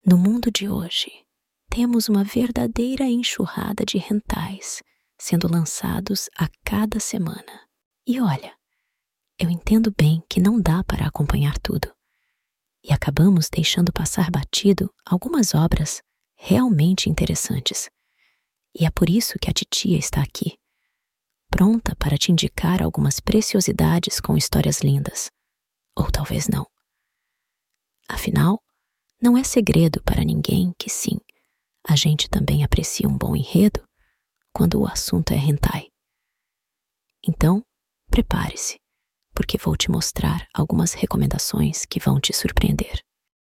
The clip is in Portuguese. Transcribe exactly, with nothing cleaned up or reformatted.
No mundo de hoje, temos uma verdadeira enxurrada de hentais sendo lançados a cada semana. E olha, eu entendo bem que não dá para acompanhar tudo. E acabamos deixando passar batido algumas obras realmente interessantes. E é por isso que a titia está aqui, pronta para te indicar algumas preciosidades com histórias lindas. Ou talvez não. Afinal, não é segredo para ninguém que sim, a gente também aprecia um bom enredo quando o assunto é hentai. Então, prepare-se, porque vou te mostrar algumas recomendações que vão te surpreender.